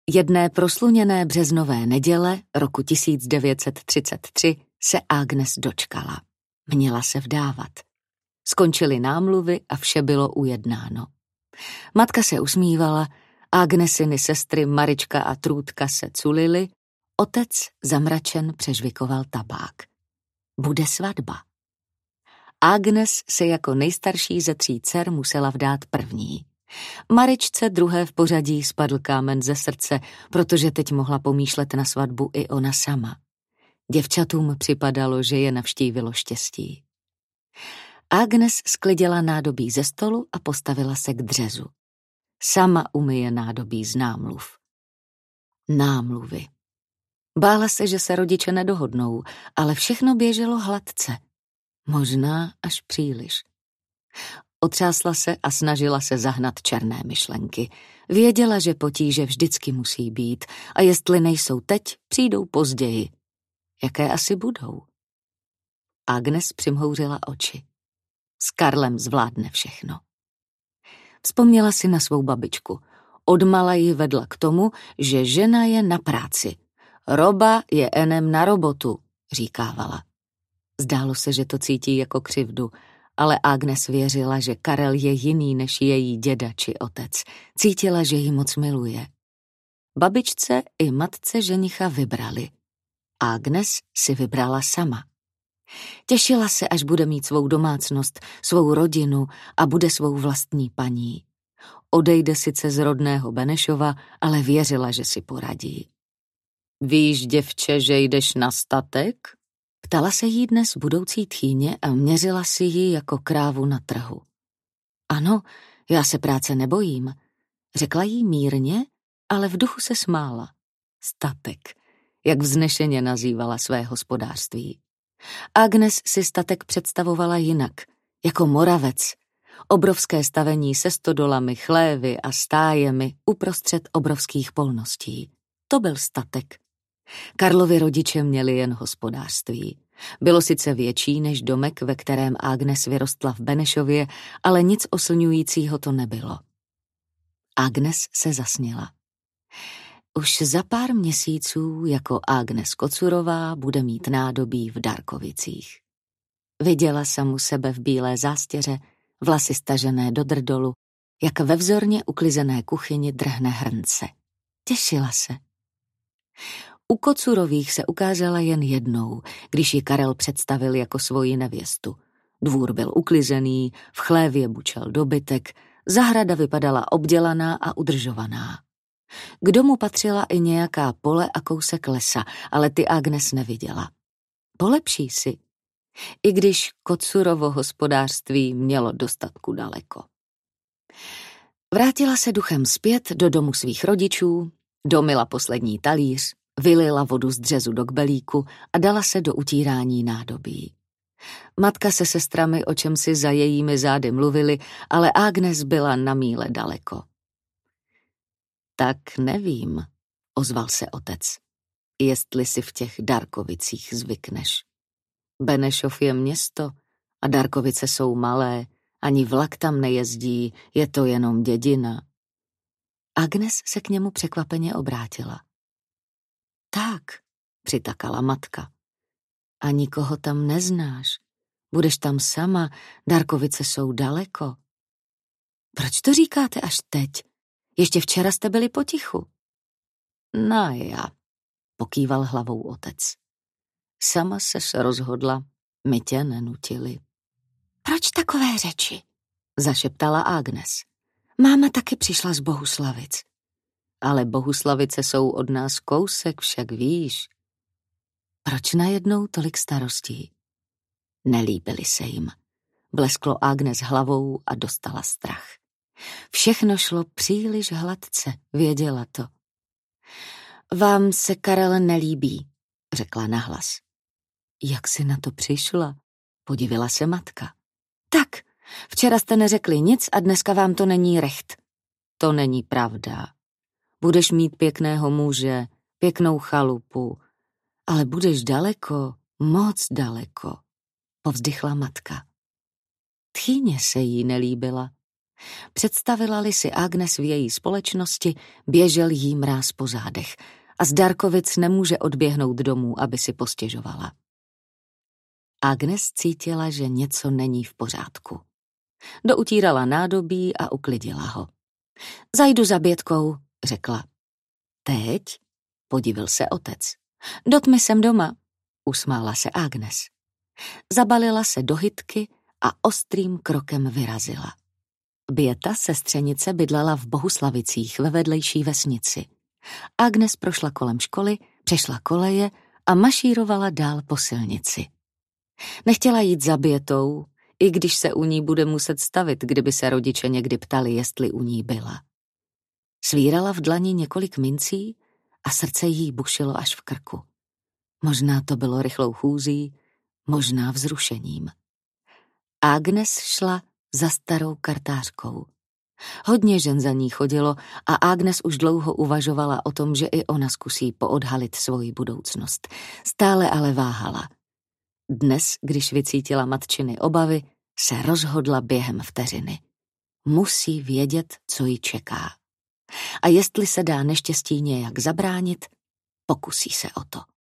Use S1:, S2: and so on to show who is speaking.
S1: Jedné prosluněné březnové neděle roku 1933 se Agnes dočkala. Měla se vdávat. Skončily námluvy a vše bylo ujednáno. Matka se usmívala, Agnesiny sestry Marička a Trůdka se culily, otec zamračen přežvikoval tabák. Bude svatba. Agnes se jako nejstarší ze 3 dcer musela vdát první. Maričce druhé v pořadí spadl kámen ze srdce, protože teď mohla pomýšlet na svatbu i ona sama. Děvčatům připadalo, že je navštívilo štěstí. Agnes sklidila nádobí ze stolu a postavila se k dřezu. Sama umyje nádobí z námluv. Námluvy. Bála se, že se rodiče nedohodnou, ale všechno běželo hladce. Možná až příliš. Otřásla se a snažila se zahnat černé myšlenky. Věděla, že potíže vždycky musí být a jestli nejsou teď, přijdou později. Jaké asi budou? Agnes přimhouřila oči. S Karlem zvládne všechno. Vzpomněla si na svou babičku. Odmala ji vedla k tomu, že žena je na práci. Roba je enem na robotu, říkávala. Zdálo se, že to cítí jako křivdu, ale Agnes věřila, že Karel je jiný než její děda či otec. Cítila, že ji moc miluje. Babičce i matce ženicha vybrali. Agnes si vybrala sama. Těšila se, až bude mít svou domácnost, svou rodinu a bude svou vlastní paní. Odejde sice z rodného Benešova, ale věřila, že si poradí. Víš, děvče, že jdeš na statek? Ptala se jí dnes budoucí tchýně a měřila si ji jako krávu na trhu. Ano, já se práce nebojím, řekla jí mírně, ale v duchu se smála. Statek, jak vznešeně nazývala své hospodářství. Agnes si statek představovala jinak, jako Moravec, obrovské stavení se stodolami, chlévy a stájemi uprostřed obrovských polností. To byl statek. Karlovi rodiče měli jen hospodářství. Bylo sice větší než domek, ve kterém Agnes vyrostla v Benešově, ale nic oslňujícího to nebylo. Agnes se zasněla. Už za pár měsíců jako Agnes Kocurová bude mít nádobí v Darkovicích. Viděla samu sebe v bílé zástěře, vlasy stažené do drdolu, jak ve vzorně uklizené kuchyni drhne hrnce. Těšila se. U Kocurových se ukázala jen jednou, když ji Karel představil jako svoji nevěstu. Dvůr byl uklizený, v chlévě bučel dobytek, zahrada vypadala obdělaná a udržovaná. K domu patřila i nějaká pole a kousek lesa, ale ty Agnes neviděla. Polepší si, i když Kocurovo hospodářství mělo dostatku daleko. Vrátila se duchem zpět do domu svých rodičů, domyla poslední talíř, vylila vodu z dřezu do kbelíku a dala se do utírání nádobí. Matka se sestrami o čemsi za jejími zády mluvili, ale Agnes byla na míle daleko. Tak nevím, ozval se otec, jestli si v těch Darkovicích zvykneš. Benešov je město a Darkovice jsou malé, ani vlak tam nejezdí, je to jenom dědina. Agnes se k němu překvapeně obrátila. Tak, přitakala matka. A nikoho tam neznáš. Budeš tam sama, Darkovice jsou daleko. Proč to říkáte až teď? Ještě včera jste byli potichu. No já, pokýval hlavou otec. Sama ses rozhodla, my tě nenutili. Proč takové řeči? Zašeptala Agnes. Máma taky přišla z Bohuslavic. Ale Bohuslavice jsou od nás kousek, však víš. Proč najednou tolik starostí? Nelíbily se jim. Blesklo Agnes hlavou a dostala strach. Všechno šlo příliš hladce, věděla to. Vám se Karel nelíbí, řekla nahlas. Jak jsi na to přišla? Podivila se matka. Tak, včera jste neřekli nic a dneska vám to není recht. To není pravda. Budeš mít pěkného muže, pěknou chalupu, ale budeš daleko, moc daleko, povzdychla matka. Tchýně se jí nelíbila. Představila-li si Agnes v její společnosti, běžel jí mráz po zádech a z Darkovic nemůže odběhnout domů, aby si postěžovala. Agnes cítila, že něco není v pořádku. Doutírala nádobí a uklidila ho. Zajdu za Bětkou, řekla. Teď? Podivil se otec. Dotmy jsem doma, usmála se Agnes. Zabalila se do hytky a ostrým krokem vyrazila. Běta, sestřenice, bydlela v Bohuslavicích ve vedlejší vesnici. Agnes prošla kolem školy, přešla koleje a mašírovala dál po silnici. Nechtěla jít za Bětou, i když se u ní bude muset stavit, kdyby se rodiče někdy ptali, jestli u ní byla. Svírala v dlani několik mincí a srdce jí bušilo až v krku. Možná to bylo rychlou chůzí, možná vzrušením. Agnes šla za starou kartářkou. Hodně žen za ní chodilo a Agnes už dlouho uvažovala o tom, že i ona zkusí poodhalit svoji budoucnost. Stále ale váhala. Dnes, když vycítila matčiny obavy, se rozhodla během vteřiny. Musí vědět, co ji čeká. A jestli se dá neštěstí nějak zabránit, pokusí se o to.